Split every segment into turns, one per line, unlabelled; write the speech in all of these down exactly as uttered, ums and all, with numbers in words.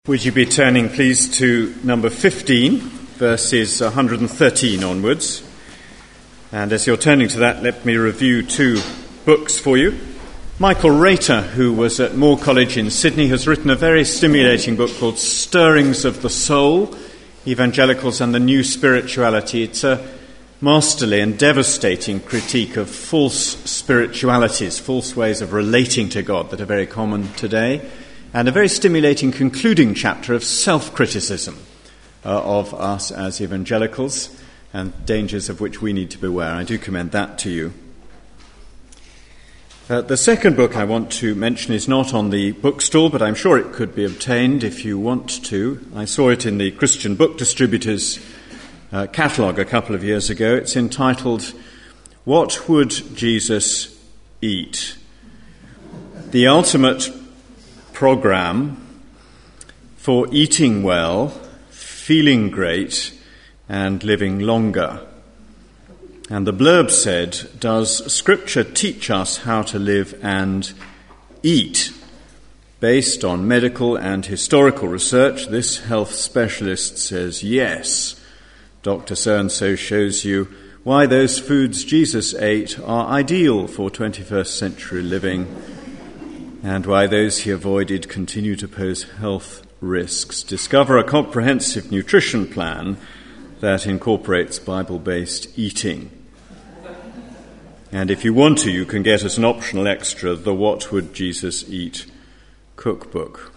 Would you be turning, please, to number fifteen, verses one hundred thirteen onwards. And as you're turning to that, let me review two books for you. Michael Rater, who was at Moore College in Sydney, has written a very stimulating book called Stirrings of the Soul, Evangelicals and the New Spirituality. It's a masterly and devastating critique of false spiritualities, false ways of relating to God that are very common today, and a very stimulating concluding chapter of self-criticism uh, of us as evangelicals and dangers of which we need to beware. I do commend that to you. Uh, the second book I want to mention is not on the bookstall, but I'm sure it could be obtained if you want to. I saw it in the Christian Book Distributors uh, catalogue a couple of years ago. It's entitled, What Would Jesus Eat? The Ultimate Program for Eating Well, Feeling Great, and Living Longer. And the blurb said, Does Scripture teach us how to live and eat? Based on medical and historical research, this health specialist says yes. Doctor So-and-so shows you why those foods Jesus ate are ideal for twenty-first century living, and why those he avoided continue to pose health risks. Discover a comprehensive nutrition plan that incorporates Bible-based eating. And if you want to, you can get as an optional extra the What Would Jesus Eat cookbook.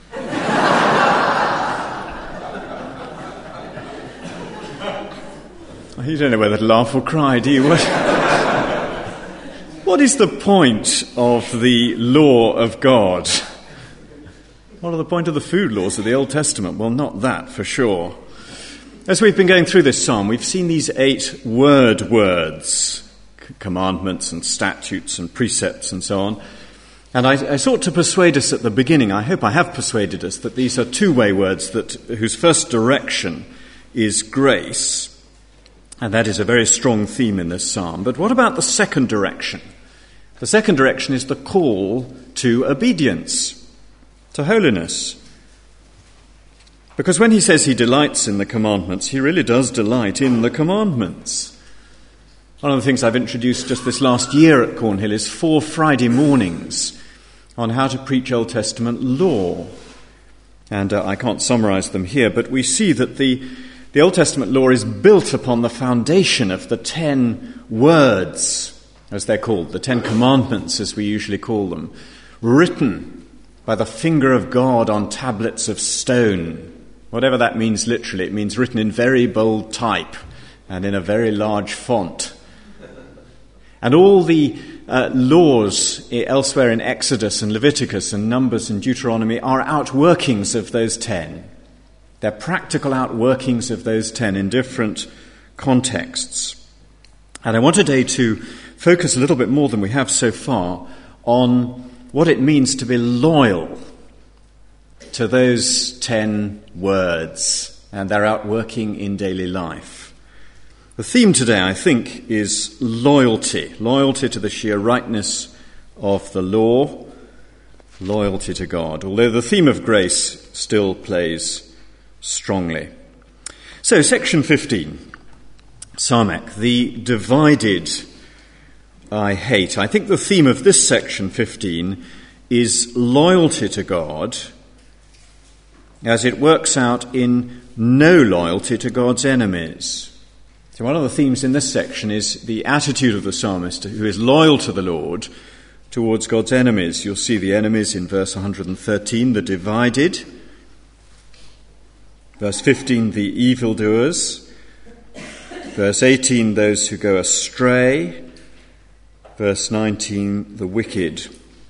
You don't know whether to laugh or cry, do you? What, what is the point of the law of God? What are the point of the food laws of the Old Testament? Well, not that, for sure. As we've been going through this psalm, we've seen these eight word words, c- commandments and statutes and precepts and so on. And I, I sought to persuade us at the beginning, I hope I have persuaded us, that these are two-way words that whose first direction is grace. And that is a very strong theme in this psalm. But what about the second direction? The second direction is the call to obedience, to holiness. Because when he says he delights in the commandments, he really does delight in the commandments. One of the things I've introduced just this last year at Cornhill is four Friday mornings on how to preach Old Testament law. And uh, I can't summarize them here, but we see that the The Old Testament law is built upon the foundation of the ten words, as they're called, the Ten Commandments, as we usually call them, written by the finger of God on tablets of stone. Whatever that means literally, it means written in very bold type and in a very large font. And all the uh, laws elsewhere in Exodus and Leviticus and Numbers and Deuteronomy are outworkings of those ten. They're practical outworkings of those ten in different contexts. And I want today to focus a little bit more than we have so far on what it means to be loyal to those ten words and their outworking in daily life. The theme today, I think, is loyalty. Loyalty to the sheer rightness of the law, loyalty to God, although the theme of grace still plays strongly. So, section fifteen, Sarmek, the divided I hate. I think the theme of this section fifteen is loyalty to God as it works out in no loyalty to God's enemies. So one of the themes in this section is the attitude of the psalmist who is loyal to the Lord towards God's enemies. You'll see the enemies in verse one hundred thirteen, the divided. Verse fifteen, the evildoers. Verse eighteen, those who go astray. Verse nineteen, the wicked.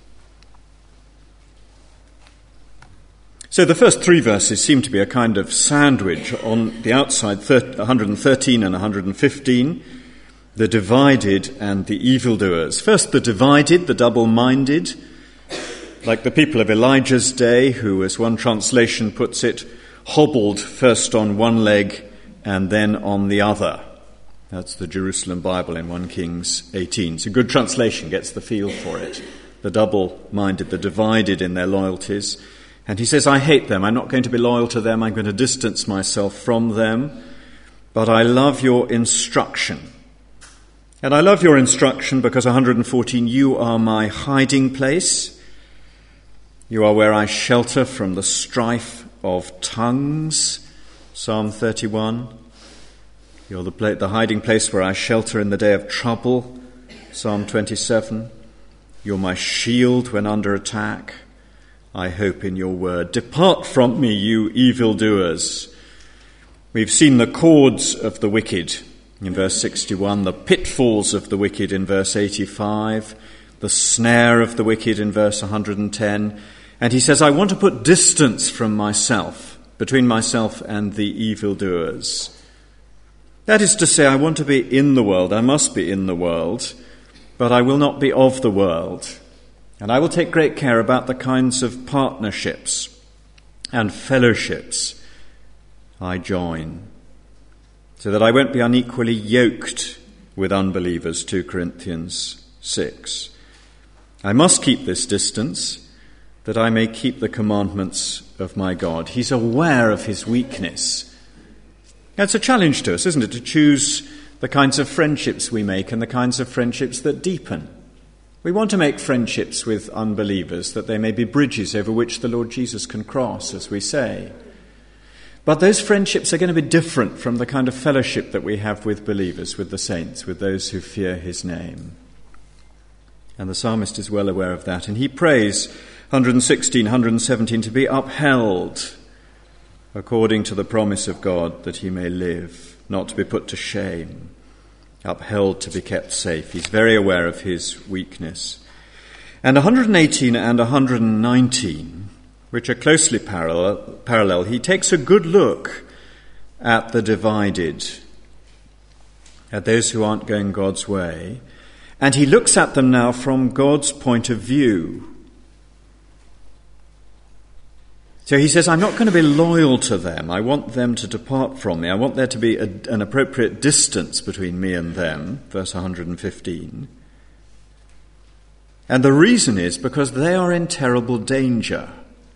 So the first three verses seem to be a kind of sandwich on the outside, one hundred thirteen and one hundred fifteen, the divided and the evildoers. First, the divided, the double-minded, like the people of Elijah's day, who, as one translation puts it, hobbled first on one leg and then on the other. That's the Jerusalem Bible in First Kings eighteen. It's a good translation, gets the feel for it. The double-minded, the divided in their loyalties. And he says, I hate them. I'm not going to be loyal to them. I'm going to distance myself from them. But I love your instruction. And I love your instruction because one hundred fourteen, you are my hiding place. You are where I shelter from the strife of tongues. Psalm thirty-one. You're the, pla- the hiding place where I shelter in the day of trouble. Psalm twenty-seven. You're my shield when under attack. I hope in your word. Depart from me, you evildoers. We've seen the cords of the wicked in verse sixty-one, the pitfalls of the wicked in verse eighty-five, the snare of the wicked in verse one hundred ten. And he says, I want to put distance from myself, between myself and the evildoers. That is to say, I want to be in the world. I must be in the world, but I will not be of the world. And I will take great care about the kinds of partnerships and fellowships I join, so that I won't be unequally yoked with unbelievers, two Corinthians six. I must keep this distance, that I may keep the commandments of my God. He's aware of his weakness. It's a challenge to us, isn't it, to choose the kinds of friendships we make and the kinds of friendships that deepen. We want to make friendships with unbelievers, that they may be bridges over which the Lord Jesus can cross, as we say. But those friendships are going to be different from the kind of fellowship that we have with believers, with the saints, with those who fear his name. And the psalmist is well aware of that. And he prays, one sixteen, one seventeen, to be upheld according to the promise of God, that he may live, not to be put to shame. Upheld to be kept safe. He's very aware of his weakness. And one eighteen and one nineteen, which are closely parallel, parallel, he takes a good look at the divided, at those who aren't going God's way, and he looks at them now from God's point of view. So he says, I'm not going to be loyal to them. I want them to depart from me. I want there to be a, an appropriate distance between me and them, verse one fifteen. And the reason is because they are in terrible danger.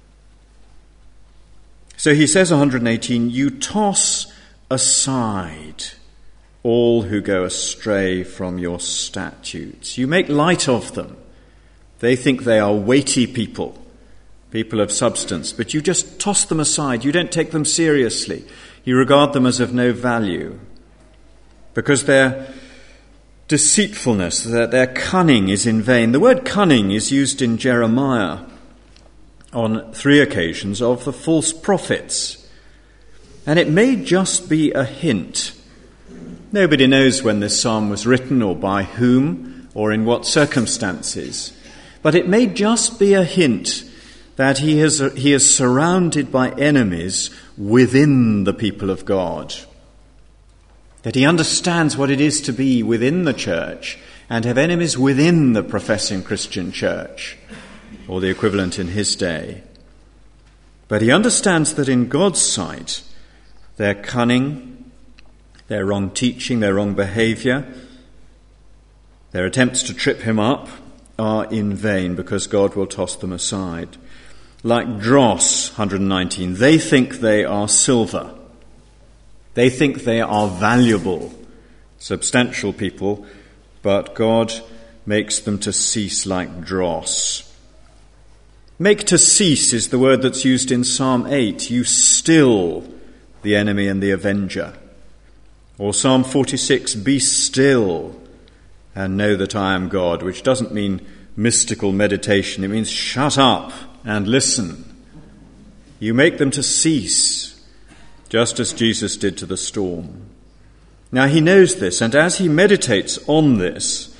So he says, one eighteen, you toss aside all who go astray from your statutes. You make light of them. They think they are weighty people. People of substance, but you just toss them aside. You don't take them seriously. You regard them as of no value, because their deceitfulness, their, their cunning is in vain. The word cunning is used in Jeremiah on three occasions of the false prophets, and it may just be a hint. Nobody knows when this psalm was written or by whom or in what circumstances, but it may just be a hint that he is, he is surrounded by enemies within the people of God. That he understands what it is to be within the church and have enemies within the professing Christian church, or the equivalent in his day. But he understands that in God's sight, their cunning, their wrong teaching, their wrong behavior, their attempts to trip him up are in vain, because God will toss them aside. Like dross, one nineteen, they think they are silver. They think they are valuable, substantial people, but God makes them to cease like dross. Make to cease is the word that's used in Psalm eight. You still the enemy and the avenger. Or Psalm forty-six, be still and know that I am God, which doesn't mean mystical meditation. It means shut up and listen. You make them to cease, just as Jesus did to the storm. Now he knows this, and as he meditates on this,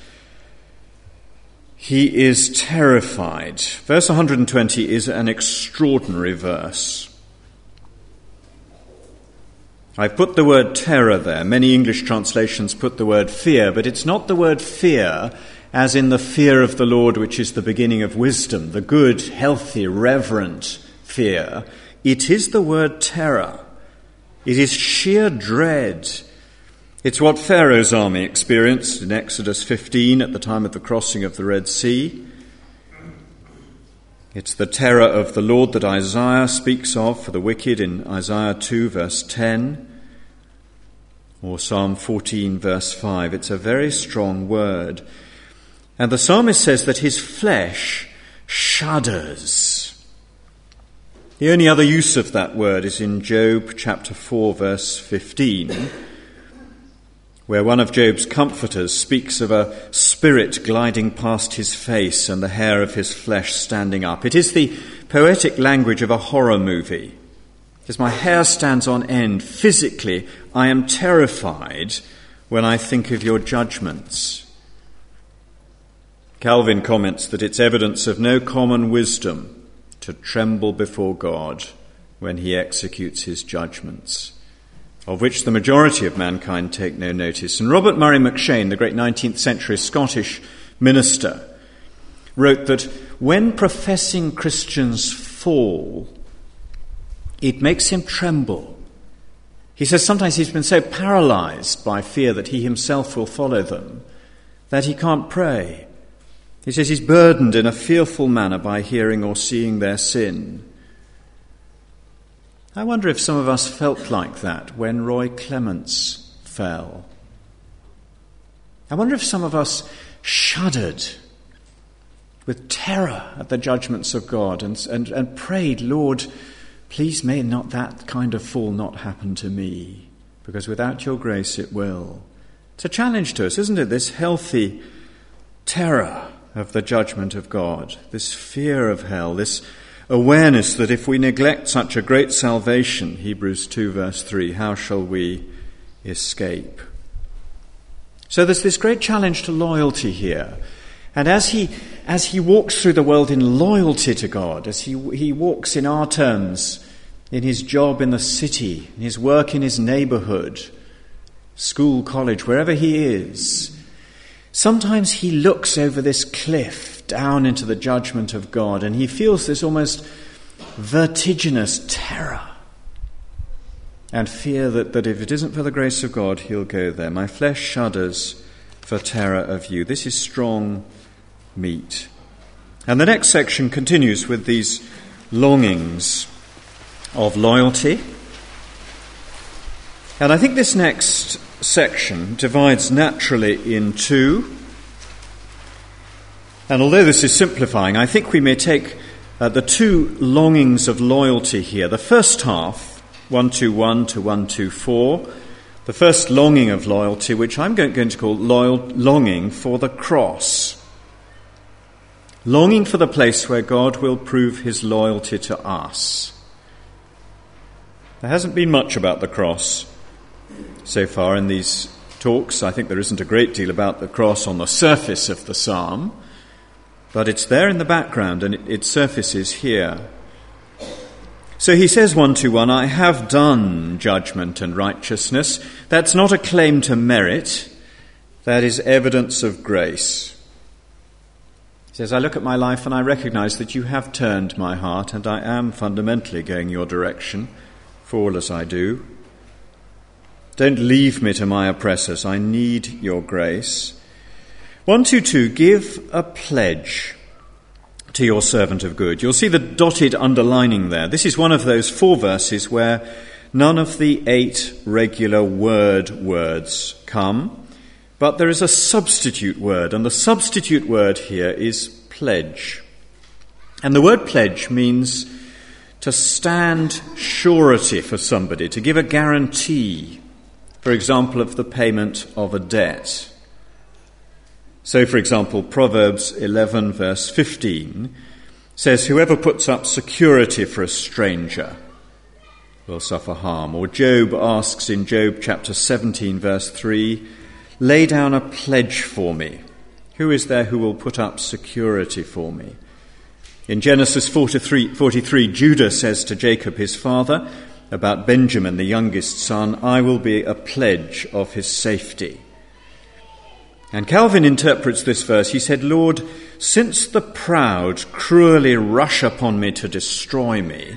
he is terrified. Verse one twenty is an extraordinary verse. I've put the word terror there. Many English translations put the word fear, but it's not the word fear as in the fear of the Lord, which is the beginning of wisdom, the good, healthy, reverent fear. It is the word terror. It is sheer dread. It's what Pharaoh's army experienced in Exodus fifteen at the time of the crossing of the Red Sea. It's the terror of the Lord that Isaiah speaks of for the wicked in Isaiah two, verse ten, or Psalm fourteen, verse five. It's a very strong word. And the psalmist says that his flesh shudders. The only other use of that word is in Job chapter four, verse fifteen, where one of Job's comforters speaks of a spirit gliding past his face and the hair of his flesh standing up. It is the poetic language of a horror movie. As my hair stands on end, physically, I am terrified when I think of your judgments. Calvin comments that it's evidence of no common wisdom to tremble before God when he executes his judgments, of which the majority of mankind take no notice. And Robert Murray M'Cheyne, the great nineteenth century Scottish minister, wrote that when professing Christians fall, it makes him tremble. He says sometimes he's been so paralyzed by fear that he himself will follow them that he can't pray. He says he's burdened in a fearful manner by hearing or seeing their sin. I wonder if some of us felt like that when Roy Clements fell. I wonder if some of us shuddered with terror at the judgments of God and, and, and prayed, Lord, please may not that kind of fall not happen to me, because without your grace it will. It's a challenge to us, isn't it? This healthy terror of the judgment of God, this fear of hell, this awareness that if we neglect such a great salvation, Hebrews two verse three, how shall we escape? So there's this great challenge to loyalty here. And as he as he walks through the world in loyalty to God, as he he walks in our terms, in his job in the city, in his work in his neighborhood, school, college, wherever he is, sometimes he looks over this cliff down into the judgment of God, and he feels this almost vertiginous terror and fear that, that if it isn't for the grace of God, he'll go there. My flesh shudders for terror of you. This is strong meat. And the next section continues with these longings of loyalty. And I think this next section divides naturally in two. And although this is simplifying, I think we may take uh, the two longings of loyalty here. The first half, one twenty-one to one twenty-four, the first longing of loyalty, which I'm going to call loyal, longing for the cross. Longing for the place where God will prove his loyalty to us. There hasn't been much about the cross so far in these talks. I think there isn't a great deal about the cross on the surface of the psalm, but it's there in the background and it, it surfaces here. So he says, one twenty-one, I have done judgment and righteousness. That's not a claim to merit. That is evidence of grace. He says, I look at my life and I recognize that you have turned my heart and I am fundamentally going your direction, for all as I do. Don't leave me to my oppressors. I need your grace. one twenty-two, give a pledge to your servant of good. You'll see the dotted underlining there. This is one of those four verses where none of the eight regular word words come, but there is a substitute word, and the substitute word here is pledge. And the word pledge means to stand surety for somebody, to give a guarantee, for example, of the payment of a debt. So, for example, Proverbs eleven verse fifteen says, whoever puts up security for a stranger will suffer harm. Or Job asks in Job chapter seventeen verse three, lay down a pledge for me. Who is there who will put up security for me? In Genesis forty-three, forty-three, Judah says to Jacob, his father, about Benjamin, the youngest son, I will be a pledge of his safety. And Calvin interprets this verse. He said, Lord, since the proud cruelly rush upon me to destroy me,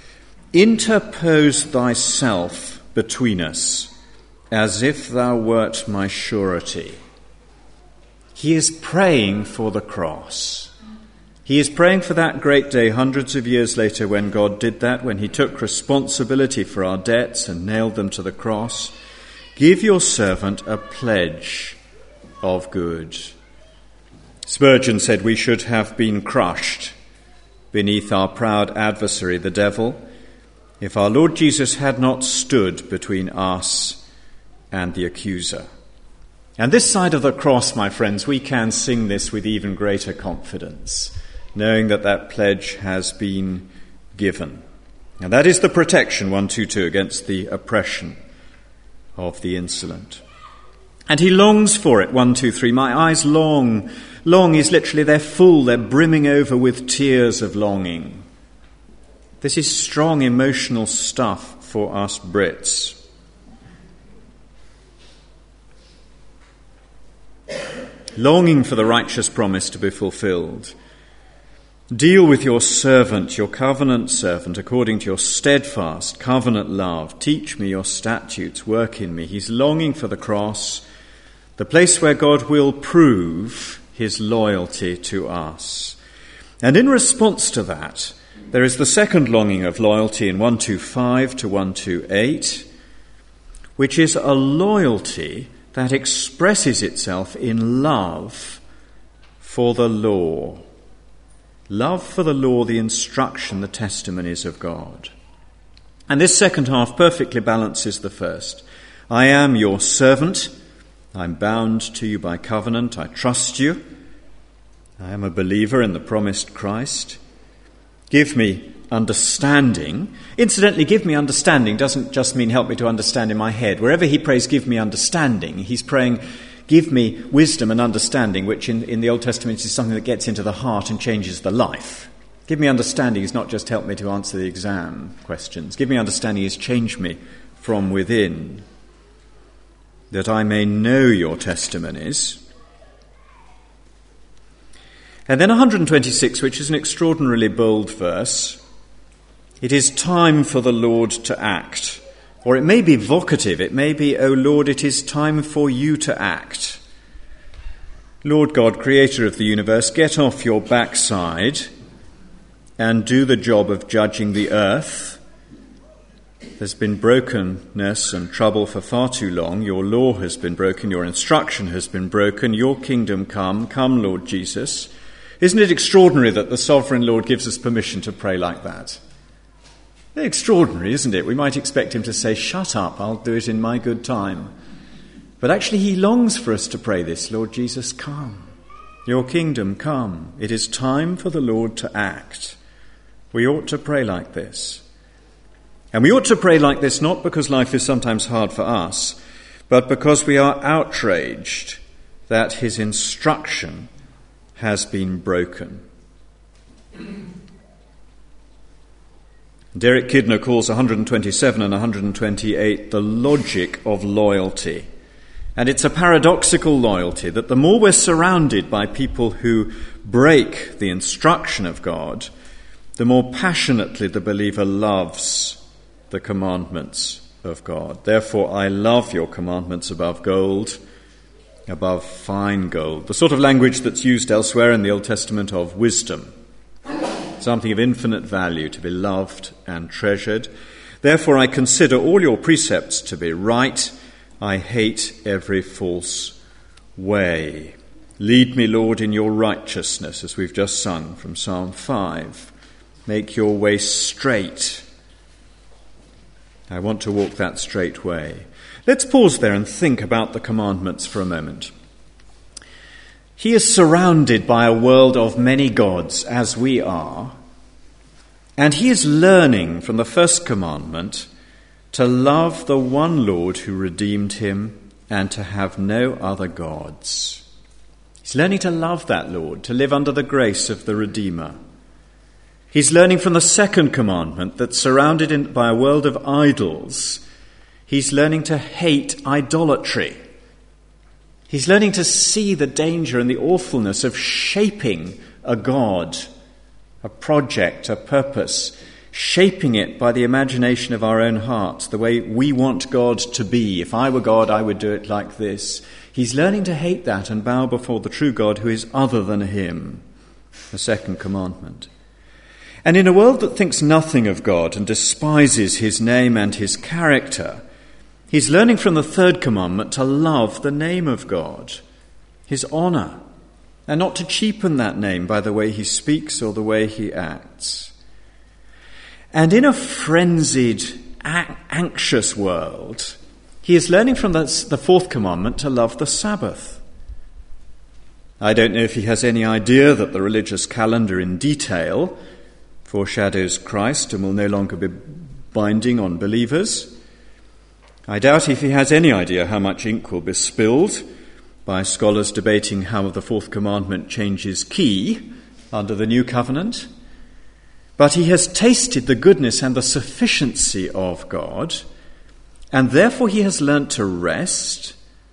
interpose thyself between us, as if thou wert my surety. He is praying for the cross. He is praying for that great day hundreds of years later when God did that, when he took responsibility for our debts and nailed them to the cross. Give your servant a pledge of good. Spurgeon said we should have been crushed beneath our proud adversary, the devil, if our Lord Jesus had not stood between us and the accuser. And this side of the cross, my friends, we can sing this with even greater confidence, knowing that that pledge has been given. And that is the protection, one twenty-two, against the oppression of the insolent. And he longs for it, one twenty-three. My eyes long. Long is literally, they're full, they're brimming over with tears of longing. This is strong emotional stuff for us Brits. Longing for the righteous promise to be fulfilled. Deal with your servant, your covenant servant, according to your steadfast covenant love. Teach me your statutes, work in me. He's longing for the cross, the place where God will prove his loyalty to us. And in response to that, there is the second longing of loyalty in one twenty-five to one twenty-eight, which is a loyalty that expresses itself in love for the law. Love for the law, the instruction, the testimonies of God. And this second half perfectly balances the first. I am your servant. I'm bound to you by covenant. I trust you. I am a believer in the promised Christ. Give me understanding. Incidentally, give me understanding doesn't just mean help me to understand in my head. Wherever he prays, give me understanding, he's praying, give me wisdom and understanding, which in, in the Old Testament is something that gets into the heart and changes the life. Give me understanding is not just help me to answer the exam questions. Give me understanding is change me from within, that I may know your testimonies. And then one twenty-six, which is an extraordinarily bold verse. It is time for the Lord to act. Or it may be vocative. It may be, O Lord, it is time for you to act. Lord God, creator of the universe, get off your backside and do the job of judging the earth. There's been brokenness and trouble for far too long. Your law has been broken. Your instruction has been broken. Your kingdom come. Come, Lord Jesus. Isn't it extraordinary that the sovereign Lord gives us permission to pray like that? Extraordinary, isn't it? We might expect him to say, shut up, I'll do it in my good time. But actually he longs for us to pray this, Lord Jesus, come. Your kingdom come. It is time for the Lord to act. We ought to pray like this. And we ought to pray like this not because life is sometimes hard for us, but because we are outraged that his instruction has been broken. Derek Kidner calls one twenty-seven and one twenty-eight the logic of loyalty. And it's a paradoxical loyalty that the more we're surrounded by people who break the instruction of God, the more passionately the believer loves the commandments of God. Therefore, I love your commandments above gold, above fine gold. The sort of language that's used elsewhere in the Old Testament of wisdom. Something of infinite value to be loved and treasured. Therefore, I consider all your precepts to be right. I hate every false way. Lead me, Lord, in your righteousness, as we've just sung from Psalm five. Make your way straight. I want to walk that straight way. Let's pause there and think about the commandments for a moment. He is surrounded by a world of many gods, as we are, and he is learning from the first commandment to love the one Lord who redeemed him and to have no other gods. He's learning to love that Lord, to live under the grace of the Redeemer. He's learning from the second commandment that surrounded in, by a world of idols, he's learning to hate idolatry. He's learning to see the danger and the awfulness of shaping a God, a project, a purpose, shaping it by the imagination of our own hearts, the way we want God to be. If I were God, I would do it like this. He's learning to hate that and bow before the true God who is other than him. the second commandment. And in a world that thinks nothing of God and despises his name and his character, he's learning from the third commandment to love the name of God, his honour, and not to cheapen that name by the way he speaks or the way he acts. And in a frenzied, anxious world, he is learning from the fourth commandment to love the Sabbath. I don't know if he has any idea that the religious calendar in detail foreshadows Christ and will no longer be binding on believers. I doubt if he has any idea how much ink will be spilled by scholars debating how the fourth commandment changes key under the new covenant. But he has tasted the goodness and the sufficiency of God, and therefore he has learnt to rest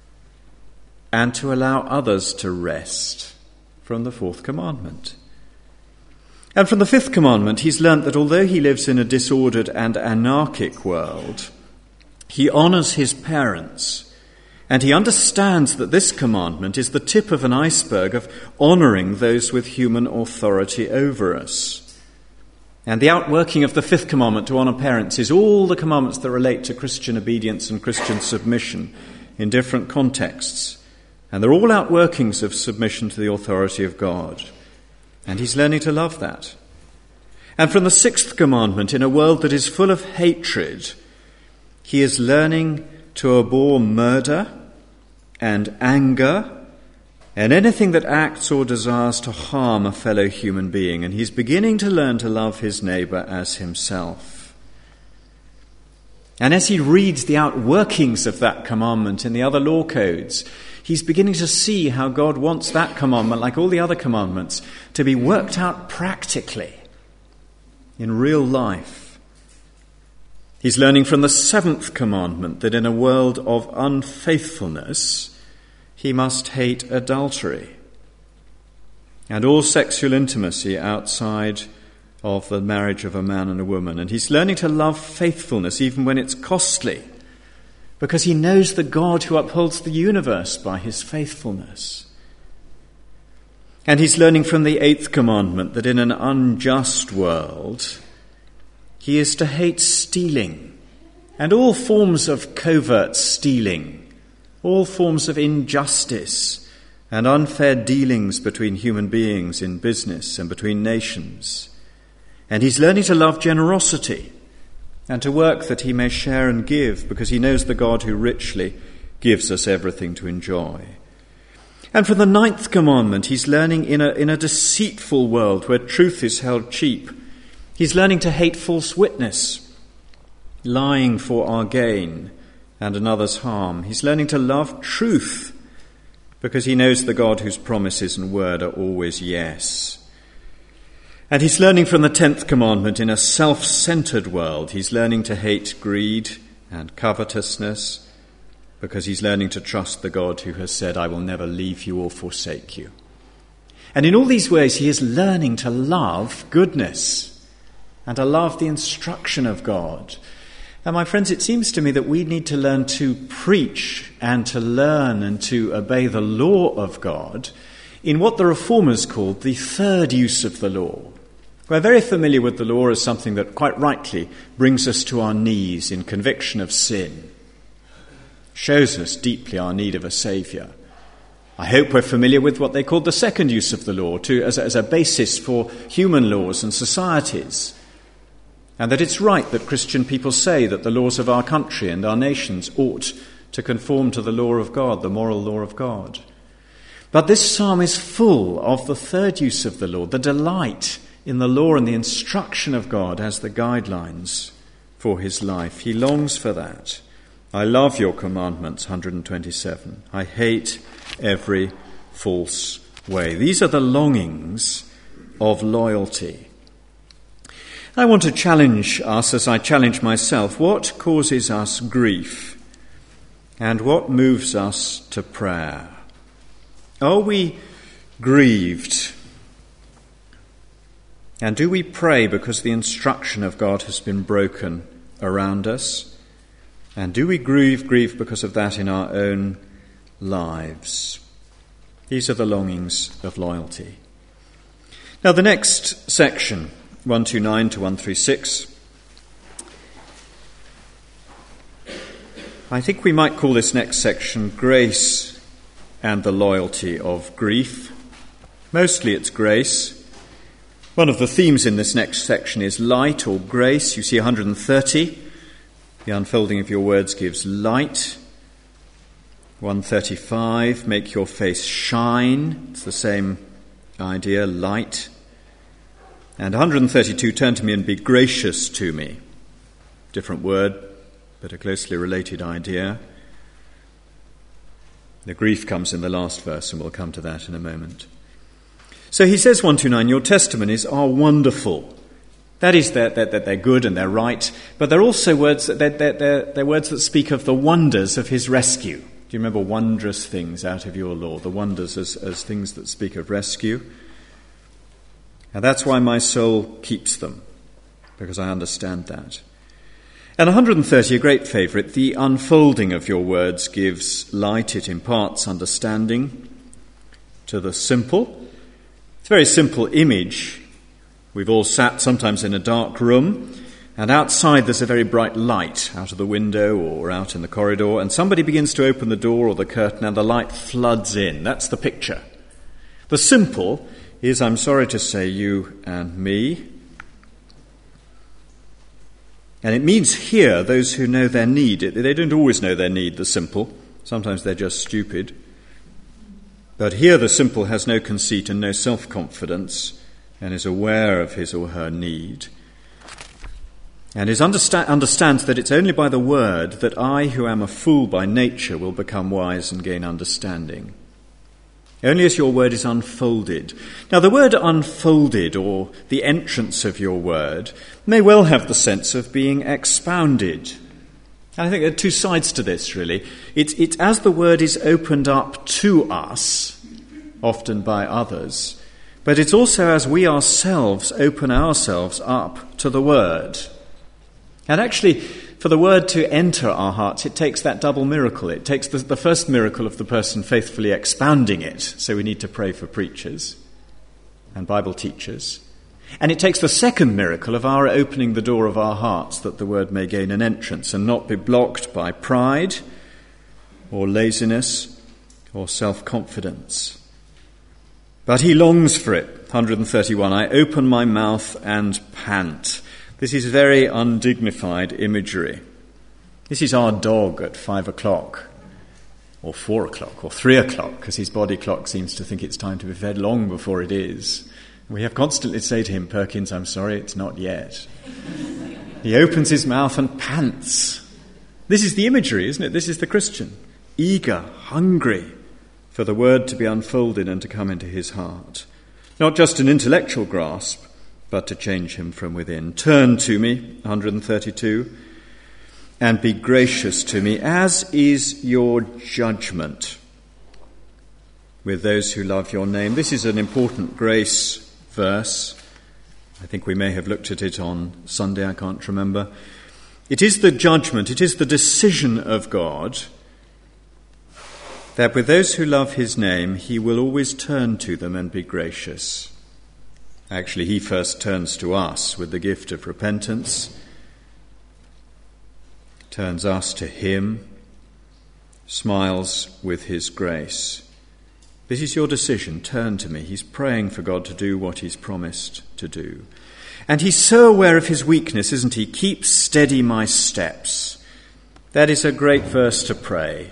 and to allow others to rest from the fourth commandment. And from the fifth commandment, he's learnt that although he lives in a disordered and anarchic world, he honours his parents, and he understands that this commandment is the tip of an iceberg of honouring those with human authority over us. And the outworking of the fifth commandment to honour parents is all the commandments that relate to Christian obedience and Christian submission in different contexts. And they're all outworkings of submission to the authority of God. And he's learning to love that. And from the sixth commandment, in a world that is full of hatred, he is learning to abhor murder and anger and anything that acts or desires to harm a fellow human being. And he's beginning to learn to love his neighbour as himself. And as he reads the outworkings of that commandment in the other law codes, he's beginning to see how God wants that commandment, like all the other commandments, to be worked out practically in real life. He's learning from the seventh commandment that in a world of unfaithfulness, he must hate adultery and all sexual intimacy outside of the marriage of a man and a woman. And he's learning to love faithfulness even when it's costly, because he knows the God who upholds the universe by his faithfulness. And he's learning from the eighth commandment that in an unjust world, he is to hate stealing and all forms of covert stealing, all forms of injustice and unfair dealings between human beings in business and between nations. And he's learning to love generosity and to work that he may share and give, because he knows the God who richly gives us everything to enjoy. And from the ninth commandment, he's learning in a, in a deceitful world where truth is held cheap, he's learning to hate false witness, lying for our gain and another's harm. He's learning to love truth because he knows the God whose promises and word are always yes. And he's learning from the tenth commandment in a self-centered world. He's learning to hate greed and covetousness because he's learning to trust the God who has said, I will never leave you or forsake you. And in all these ways, he is learning to love goodness and to love the instruction of God. And my friends, it seems to me that we need to learn to preach and to learn and to obey the law of God in what the Reformers called the third use of the law. We're very familiar with the law as something that quite rightly brings us to our knees in conviction of sin, shows us deeply our need of a saviour. I hope we're familiar with what they called the second use of the law to, as, a, as a basis for human laws and societies, and that it's right that Christian people say that the laws of our country and our nations ought to conform to the law of God, the moral law of God. But this psalm is full of the third use of the law, the delight in the law and the instruction of God as the guidelines for his life. He longs for that. I love your commandments, one hundred twenty-seven. I hate every false way. These are the longings of loyalty. I want to challenge us, as I challenge myself, what causes us grief and what moves us to prayer? Are we grieved? And do we pray because the instruction of God has been broken around us? And do we grieve, grieve because of that in our own lives? These are the longings of loyalty. Now the next section, one twenty-nine to one thirty-six, I think we might call this next section Grace and the Loyalty of Grief. Mostly it's grace. One of the themes in this next section is light or grace. You see one hundred thirty. The unfolding of your words gives light. one thirty-five, make your face shine. It's the same idea, light. And one hundred thirty-two, turn to me and be gracious to me. Different word, but a closely related idea. The grief comes in the last verse, and we'll come to that in a moment. So he says, one twenty-nine, your testimonies are wonderful. That is, that they're, they're, they're good and they're right, but they're also words that, they're, they're, they're words that speak of the wonders of his rescue. Do you remember wondrous things out of your law? The wonders as, as things that speak of rescue. And that's why my soul keeps them, because I understand that. And one hundred thirty, a great favourite, the unfolding of your words gives light, it imparts understanding to the simple. It's a very simple image. We've all sat sometimes in a dark room, and outside there's a very bright light out of the window or out in the corridor, and somebody begins to open the door or the curtain and the light floods in. That's the picture. The simple is, I'm sorry to say, you and me. And it means here those who know their need. They don't always know their need, the simple. Sometimes they're just stupid. But here the simple has no conceit and no self-confidence and is aware of his or her need. And is understa- understands that it's only by the word that I, who am a fool by nature, will become wise and gain understanding. Only as your word is unfolded. Now, the word unfolded, or the entrance of your word, may well have the sense of being expounded. And I think there are two sides to this, really. It's, it's as the word is opened up to us, often by others, but it's also as we ourselves open ourselves up to the word. And actually, for the word to enter our hearts, it takes that double miracle. It takes the, the first miracle of the person faithfully expounding it. So we need to pray for preachers and Bible teachers. And it takes the second miracle of our opening the door of our hearts that the word may gain an entrance and not be blocked by pride or laziness or self-confidence. But he longs for it. one hundred thirty-one, I open my mouth and pant. This is very undignified imagery. This is our dog at five o'clock, or four o'clock, or three o'clock, because his body clock seems to think it's time to be fed long before it is. We have constantly to say to him, Perkins, I'm sorry, it's not yet. He opens his mouth and pants. This is the imagery, isn't it? This is the Christian. Eager, hungry for the word to be unfolded and to come into his heart. Not just an intellectual grasp, but to change him from within. Turn to me, one hundred thirty-two, and be gracious to me, as is your judgment with those who love your name. This is an important grace verse. I think we may have looked at it on Sunday, I can't remember. It is the judgment, it is the decision of God that with those who love his name, he will always turn to them and be gracious. Actually, he first turns to us with the gift of repentance, turns us to him, smiles with his grace. This is your decision. Turn to me. He's praying for God to do what he's promised to do. And he's so aware of his weakness, isn't he? Keep steady my steps. That is a great verse to pray.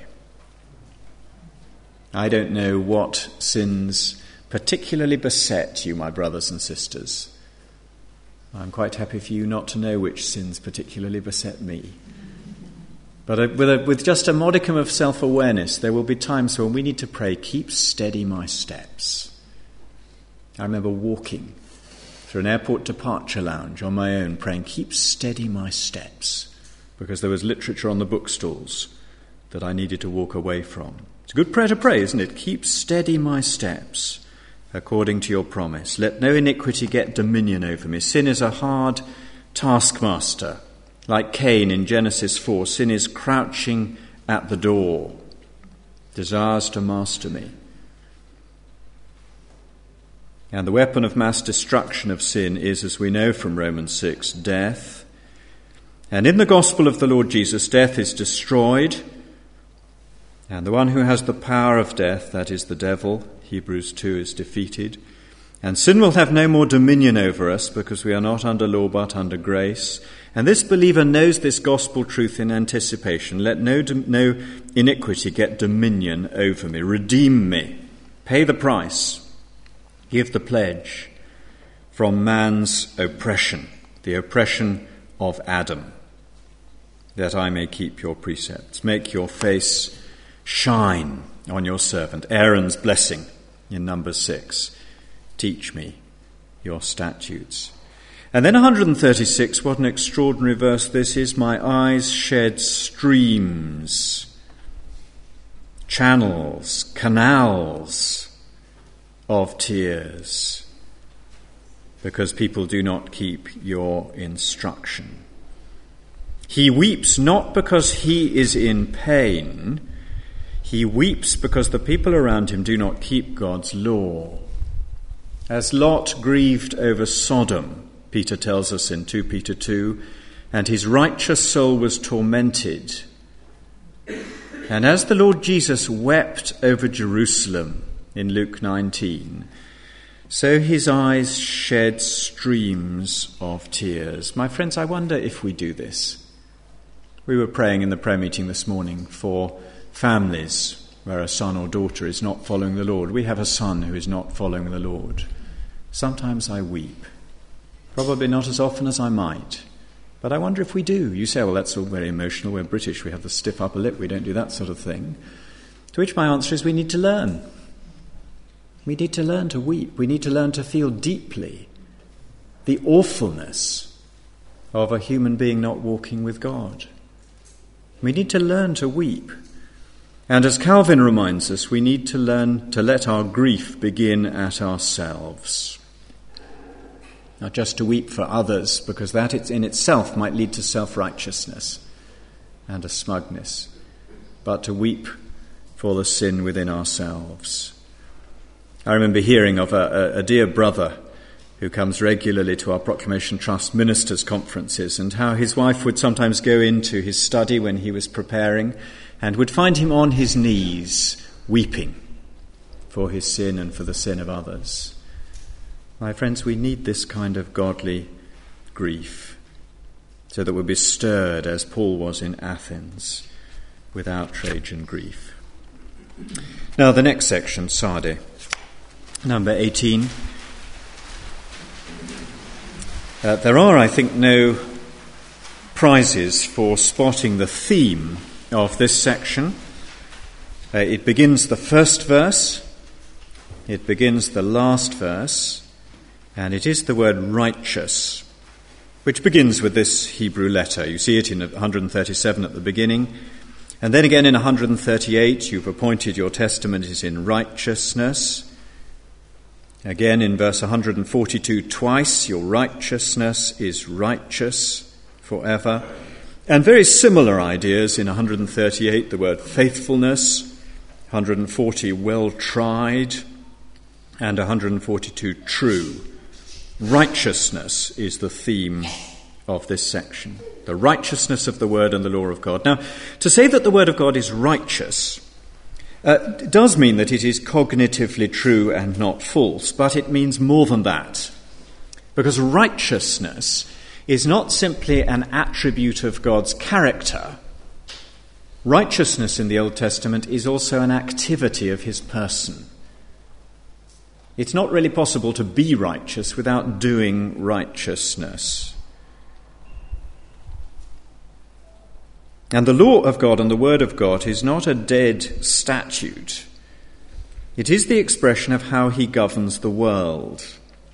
I don't know what sins particularly beset you, my brothers and sisters. I'm quite happy for you not to know which sins particularly beset me. But with, a, with just a modicum of self-awareness, there will be times when we need to pray, keep steady my steps. I remember walking through an airport departure lounge on my own, praying, keep steady my steps, because there was literature on the bookstalls that I needed to walk away from. It's a good prayer to pray, isn't it? Keep steady my steps, according to your promise. Let no iniquity get dominion over me. Sin is a hard taskmaster. Like Cain in Genesis four, sin is crouching at the door, desires to master me. And the weapon of mass destruction of sin is, as we know from Romans six, death. And in the gospel of the Lord Jesus, death is destroyed. And the one who has the power of death, that is the devil, Hebrews two, is defeated. And sin will have no more dominion over us, because we are not under law but under grace. And this believer knows this gospel truth in anticipation. Let no, no iniquity get dominion over me. Redeem me. Pay the price. Give the pledge from man's oppression, the oppression of Adam, that I may keep your precepts. Make your face shine on your servant. Aaron's blessing in Numbers six. Teach me your statutes. And then one hundred thirty-six, what an extraordinary verse this is. My eyes shed streams, channels, canals of tears, because people do not keep your instruction. He weeps not because he is in pain. He weeps because the people around him do not keep God's law. As Lot grieved over Sodom, Peter tells us in Second Peter two, and his righteous soul was tormented. And as the Lord Jesus wept over Jerusalem in Luke nineteen, so his eyes shed streams of tears. My friends, I wonder if we do this. We were praying in the prayer meeting this morning for families where a son or daughter is not following the Lord. We have a son who is not following the Lord. Sometimes I weep. Probably not as often as I might. But I wonder if we do. You say, well, that's all very emotional. We're British. We have the stiff upper lip. We don't do that sort of thing. To which my answer is we need to learn. We need to learn to weep. We need to learn to feel deeply the awfulness of a human being not walking with God. We need to learn to weep. And as Calvin reminds us, we need to learn to let our grief begin at ourselves. Not just to weep for others, because that in itself might lead to self-righteousness and a smugness, but to weep for the sin within ourselves. I remember hearing of a, a, a dear brother who comes regularly to our Proclamation Trust ministers' conferences, and how his wife would sometimes go into his study when he was preparing and would find him on his knees weeping for his sin and for the sin of others. My friends, we need this kind of godly grief so that we'll be stirred as Paul was in Athens with outrage and grief. Now the next section, Sade, number eighteen. Uh, there are, I think, no prizes for spotting the theme of this section. Uh, it begins the first verse, it begins the last verse, and it is the word righteous, which begins with this Hebrew letter. You see it in one hundred thirty-seven at the beginning, and then again in one hundred thirty-eight, you've appointed your testament is in righteousness. Again in verse one hundred forty-two, twice, your righteousness is righteous forever. And very similar ideas in one hundred thirty-eight, the word faithfulness, one hundred forty, well tried, and one hundred forty-two, true. Righteousness is the theme of this section. The righteousness of the word and the law of God. Now, to say that the word of God is righteous uh, does mean that it is cognitively true and not false, but it means more than that. Because righteousness is not simply an attribute of God's character. Righteousness in the Old Testament is also an activity of his person. It's not really possible to be righteous without doing righteousness. And the law of God and the word of God is not a dead statute. It is the expression of how he governs the world.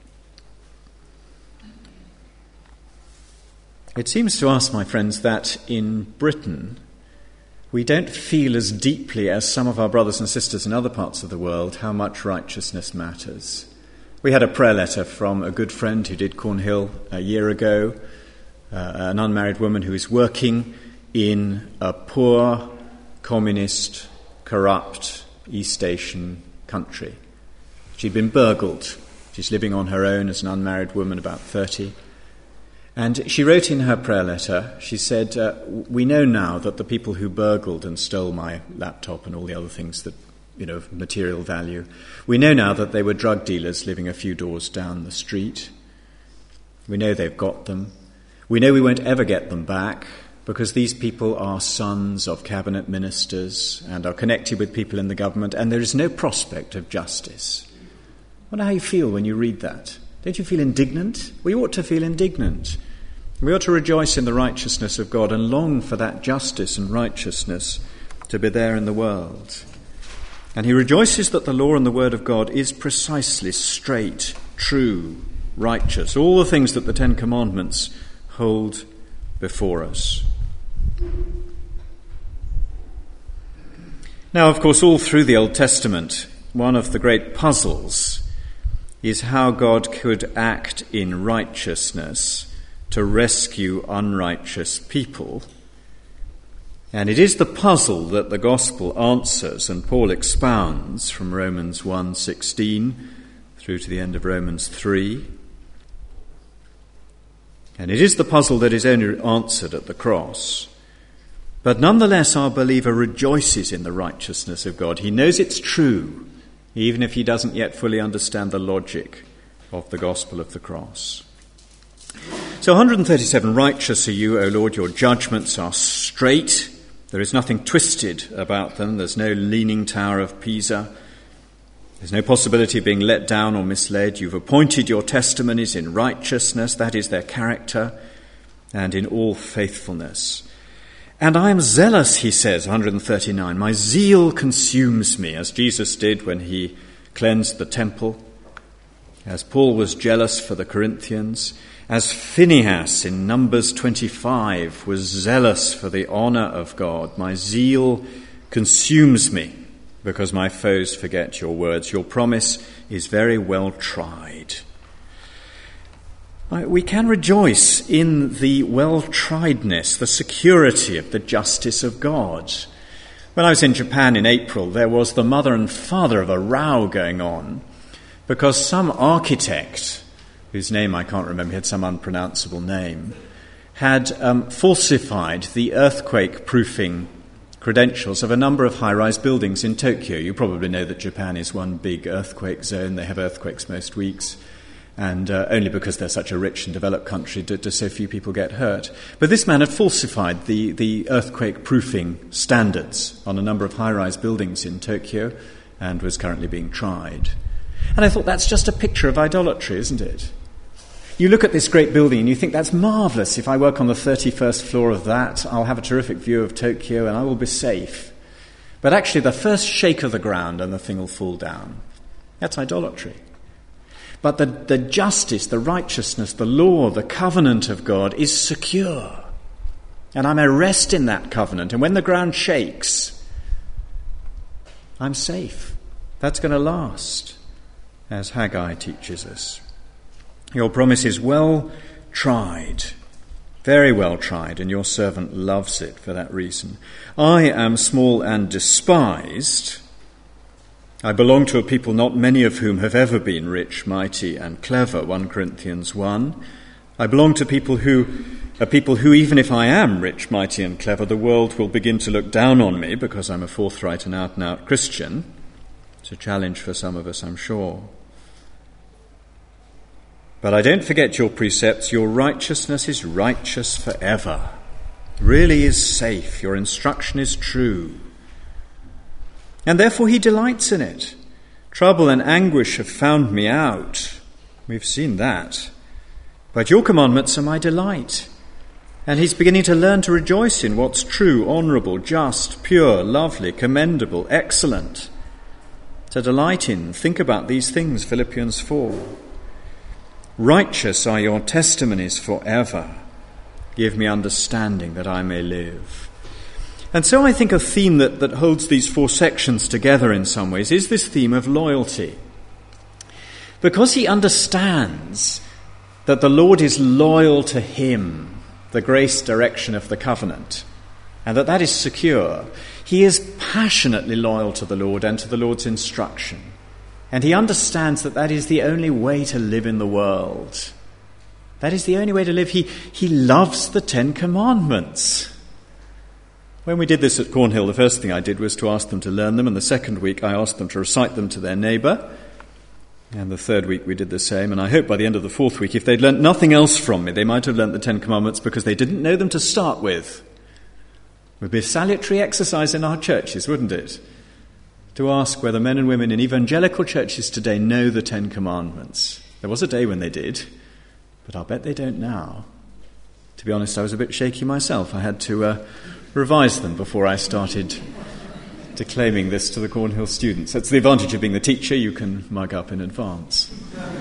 It seems to us, my friends, that in Britain we don't feel as deeply as some of our brothers and sisters in other parts of the world how much righteousness matters. We had a prayer letter from a good friend who did Cornhill a year ago, uh, an unmarried woman who is working in a poor, communist, corrupt East Asian country. She'd been burgled. She'd She's living on her own as an unmarried woman, about thirty. And she wrote in her prayer letter, she said, uh, we know now that the people who burgled and stole my laptop and all the other things that, you know, of material value, we know now that they were drug dealers living a few doors down the street. We know they've got them. We know we won't ever get them back because these people are sons of cabinet ministers and are connected with people in the government, and there is no prospect of justice. I wonder how you feel when you read that. Don't you feel indignant? We ought to feel indignant. We ought to rejoice in the righteousness of God and long for that justice and righteousness to be there in the world. And he rejoices that the law and the word of God is precisely straight, true, righteous, all the things that the Ten Commandments hold before us. Now, of course, all through the Old Testament, one of the great puzzles is how God could act in righteousness to rescue unrighteous people. And it is the puzzle that the gospel answers, and Paul expounds from Romans one sixteen through to the end of Romans three. And it is the puzzle that is only answered at the cross. But nonetheless, our believer rejoices in the righteousness of God. He knows it's true, even if he doesn't yet fully understand the logic of the gospel of the cross. So one hundred thirty-seven, righteous are you, O Lord, your judgments are straight. There is nothing twisted about them. There's no leaning tower of Pisa. There's no possibility of being let down or misled. You've appointed your testimonies in righteousness, that is their character, and in all faithfulness. And I am zealous, he says, one hundred thirty-nine. My zeal consumes me, as Jesus did when he cleansed the temple, as Paul was jealous for the Corinthians, as Phinehas in Numbers twenty-five was zealous for the honour of God. My zeal consumes me because my foes forget your words. Your promise is very well tried. We can rejoice in the well-triedness, the security of the justice of God. When I was in Japan in April, there was the mother and father of a row going on because some architect, whose name I can't remember, he had some unpronounceable name, had um, falsified the earthquake-proofing credentials of a number of high-rise buildings in Tokyo. You probably know that Japan is one big earthquake zone. They have earthquakes most weeks, and uh, only because they're such a rich and developed country do, do so few people get hurt. But this man had falsified the, the earthquake-proofing standards on a number of high-rise buildings in Tokyo and was currently being tried. And I thought, that's just a picture of idolatry, isn't it? You look at this great building and you think, that's marvellous. If I work on the thirty-first floor of that, I'll have a terrific view of Tokyo and I will be safe. But actually, the first shake of the ground and the thing will fall down. That's idolatry. But the, the justice, the righteousness, the law, the covenant of God is secure. And I may rest in that covenant. And when the ground shakes, I'm safe. That's going to last, as Haggai teaches us. Your promise is well tried, very well tried, and your servant loves it for that reason. I am small and despised. I belong to a people not many of whom have ever been rich, mighty, and clever, First Corinthians one. I belong to people who are people who, even if I am rich, mighty, and clever, the world will begin to look down on me because I'm a forthright and out-and-out Christian. It's a challenge for some of us, I'm sure. But I don't forget your precepts. Your righteousness is righteous forever. Really is safe. Your instruction is true. And therefore he delights in it. Trouble and anguish have found me out. We've seen that. But your commandments are my delight. And he's beginning to learn to rejoice in what's true, honourable, just, pure, lovely, commendable, excellent. To delight in, think about these things, Philippians four. Righteous are your testimonies forever. Give me understanding that I may live. And so I think a theme that, that holds these four sections together in some ways is this theme of loyalty. Because he understands that the Lord is loyal to him, the grace direction of the covenant, and that that is secure, he is passionately loyal to the Lord and to the Lord's instruction. And he understands that that is the only way to live in the world. That is the only way to live. He, he loves the Ten Commandments. When we did this at Cornhill, the first thing I did was to ask them to learn them, and the second week I asked them to recite them to their neighbour. And the third week we did the same, and I hope by the end of the fourth week, if they'd learnt nothing else from me, they might have learnt the Ten Commandments because they didn't know them to start with. It would be a salutary exercise in our churches, wouldn't it? To ask whether men and women in evangelical churches today know the Ten Commandments. There was a day when they did, but I'll bet they don't now. To be honest, I was a bit shaky myself. I had to uh, revise them before I started declaiming this to the Cornhill students. That's the advantage of being the teacher. You can mug up in advance.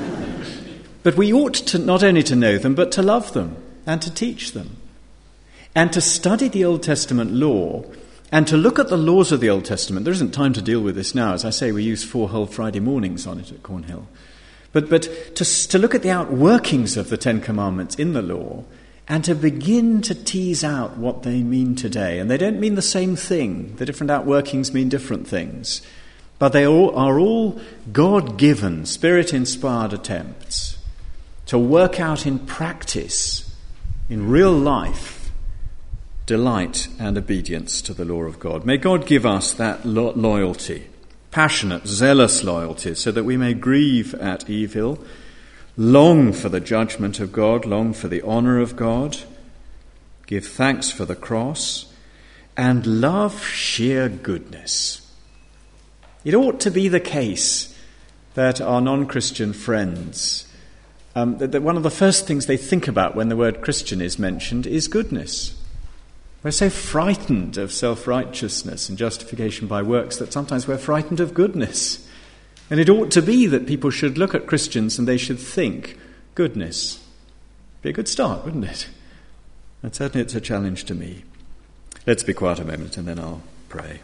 But we ought to not only to know them, but to love them and to teach them. And to study the Old Testament law and to look at the laws of the Old Testament. There isn't time to deal with this now. As I say, we use four whole Friday mornings on it at Cornhill. But, but to, to look at the outworkings of the Ten Commandments in the law and to begin to tease out what they mean today. And they don't mean the same thing. The different outworkings mean different things. But they all, are all God-given, Spirit-inspired attempts to work out in practice, in real life, delight and obedience to the law of God. May God give us that lo- loyalty, passionate, zealous loyalty, so that we may grieve at evil, long for the judgment of God, long for the honour of God, give thanks for the cross, and love sheer goodness. It ought to be the case that our non-Christian friends, um, that, that one of the first things they think about when the word Christian is mentioned is goodness. We're so frightened of self-righteousness and justification by works that sometimes we're frightened of goodness. And it ought to be that people should look at Christians and they should think goodness. Be a good start, wouldn't it? And certainly it's a challenge to me. Let's be quiet a moment and then I'll pray.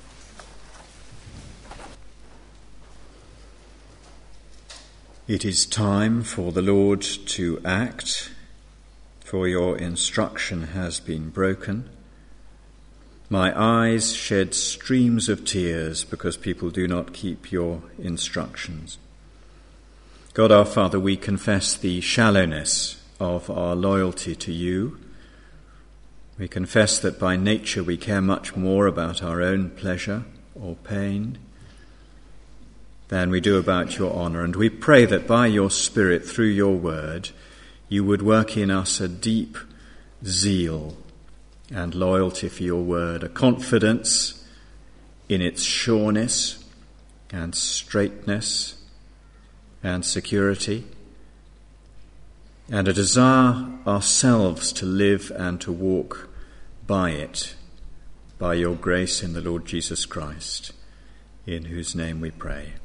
It is time for the Lord to act, for your instruction has been broken. My eyes shed streams of tears because people do not keep your instructions. God our Father, we confess the shallowness of our loyalty to you. We confess that by nature we care much more about our own pleasure or pain than we do about your honour. And we pray that by your Spirit, through your word, you would work in us a deep zeal and loyalty for your word, a confidence in its sureness and straightness and security, and a desire ourselves to live and to walk by it, by your grace in the Lord Jesus Christ, in whose name we pray.